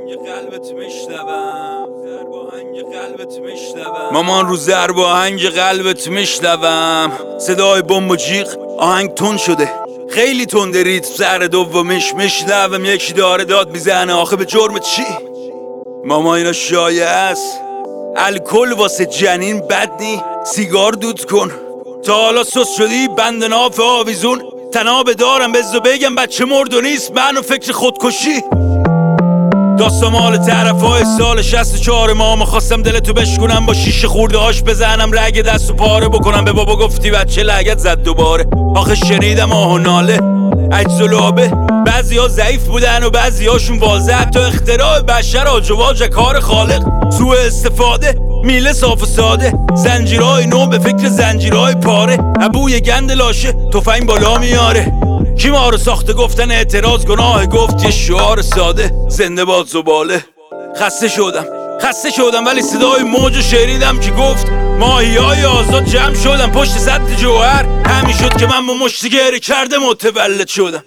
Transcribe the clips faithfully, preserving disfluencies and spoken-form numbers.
آهنگ قلبت میشنوم ضرب آهنگ قلبت میشنوم مامان رو ضرب آهنگ قلبت میشنوم صدای بمب و جیغ آهنگ تون شده خیلی تنده ریتم سر دومش میشنوم یکی داره داد میزنه آخه به جرم چی؟ ماما اینا شایعه است الکل واسه جنین بد نی سیگار دود کن تا حالا سس شدی بند ناف آویزون تنابه دارم بزو بگم بچه مرد و نیست منو فکر خودکشی داستان مال طرف های سال شست و چهار ماما خواستم دلتو بشکنم با شیشه خورده هاش بزنم رگ دست و پاره بکنم به بابا گفتی بچه لگت زد دوباره آخه شنیدم آه و ناله عجز و لابه بعضی ها ضعیف بودن و بعضی هاشون واضح حتی اختراع بشر آجواج کار خالق سوء استفاده میله صاف و ساده زنجیرهای نو به فکر زنجیرهای پاره ابوی گند لاشه تفنگ بالا میاره کی ما رو ساخته گفتن اعتراض گناه گفت یه شعار ساده زنده باد زباله خسته شدم خسته شدم ولی صدای موج شنیدم که گفت ماهی های آزاد جمع شدم پشت سد جوهر همین شد که من با مشتی گره کرده متولد شدم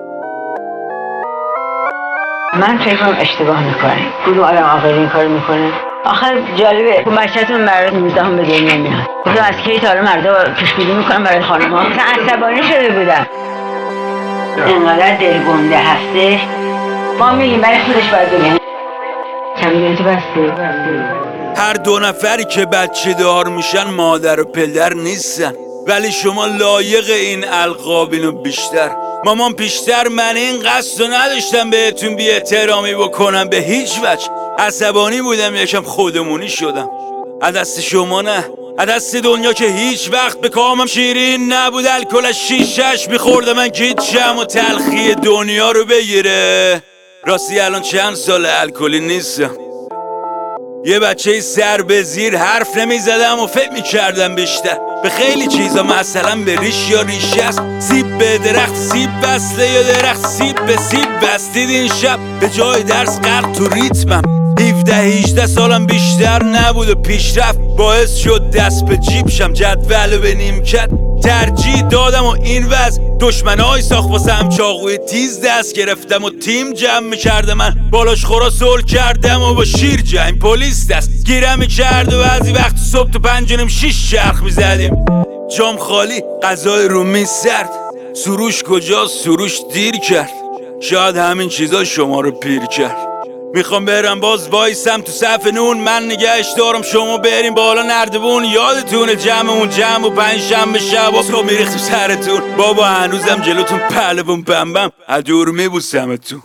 من فکر کنم اشتباه میکنه کدوم آدم عاقل این کار میکنه آخر جالبه بچه‌تون برای نوزدهم به دنیا میاد گفتم از کی تا حالا مردا پیش‌بینی میکنن برای خانم‌ها مثلا عصبانی شده بودم اینقدر دلگنده هستش ما میگیم برای خودش باید بگم چند تو بسته هر دو نفری که بچه دار میشن مادر و پدر نیستن ولی شما لایق این القابینو بیشتر مامان پیشتر من این قصد رو نداشتم بهتون بی احترامی بکنم به هیچ وجه عصبانی بودم یکم خودمونی شدم از دست شما نه از دست دنیا که هیچ وقت به کامم شیرین نبود الکل شیشش میخورده من گیچم و تلخی دنیا رو بگیره راستی الان چند سال الکلی نیستم یه بچه سر به زیر حرف نمیزدم و فکر میکردم بیشتر به خیلی چیزا مثلا به ریش یا ریشه است سیب به درخت سیب بسته یا درخت سیب به سیب بستید این شب به جای درس غرق تو ریتمم هفده هجده سالم بیشتر نبود و پیشرفت باعث شد دست به جیب شم جدول به نیمکت ترجیح دادم و این وضع دشمنای ساخت واسم چاقوی تیز دست گرفتم و تیم جمع میکرده من بالاش خورا سول کردم و با شیر جنگ پلیس دست گیرم میکرد و بعضی وقت صبح تو پنجونم شیش چرخ میزدیم جام خالی غذای رومی سرد سروش کجاست سروش دیر کرد شاید همین چیزا شما رو پیر کرد میخوام برم باز وایسم تو صف نون من نگهش دارم شما بریم بالا نردبون یادتونه جمعمون جمع و پنجشنبه شب تو میریختیم سرتون بابا هنوزم جلوتون پهلوون بمبم ادور میبوسمتون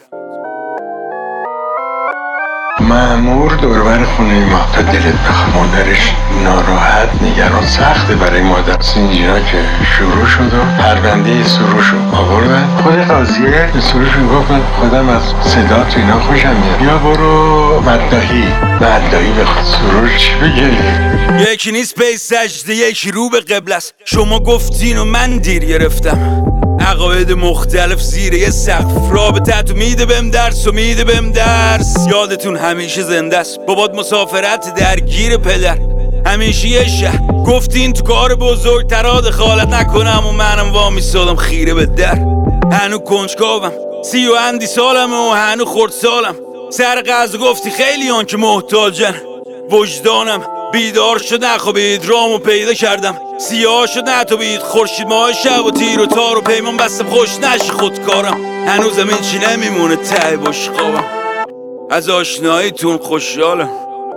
مأمور دوربر خونه ما تا دلت بخواه مادرش ناراحت نگران سخته برای مادر سینجینا که شروع شد و پرونده سروش رو آوردن خود قاضیه به سروش میگفت من خودم از صدا تو اینا خوشم میاد یا برو مدداهی مدداهی به خود سروش چی بگه یکی نیست پی سجده یکی رو به قبل است شما گفتین و من دیر گرفتم عقاید مختلف زیر یه سقف رابطه تو میده بهم درس و میده بهم درس یادتون همیشه زنده است بابات مسافرت درگیر پدر همیشه یه شهر گفتین تو کار بزرگ ترا دخالت نکنم و منم وامی سالم خیره به در هنو کنجکاوم سی و اندی سالم و هنو خورد سالم سر قضا گفتی خیلی آن که محتاجن وجدانم بیدار شد نخوابید رامو پیدا کردم سیاه شد نتابید خورشید ماه شب و تیر و تار و پیمان بستم خوش نش خودکارم هنوزم این چی نمیمونه ته باش خوابم از آشناییتون خوشحالم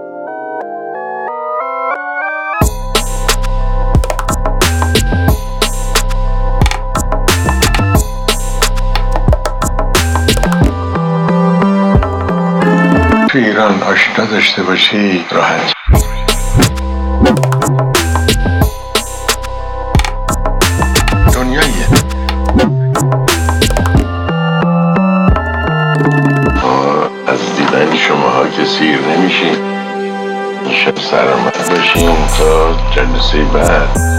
تو ایران آشنا داشته باشی راحت دنیاییه ما از دیدن شماها که سیر نمیشیم شب سرآمد باشیم تا جلسه بعد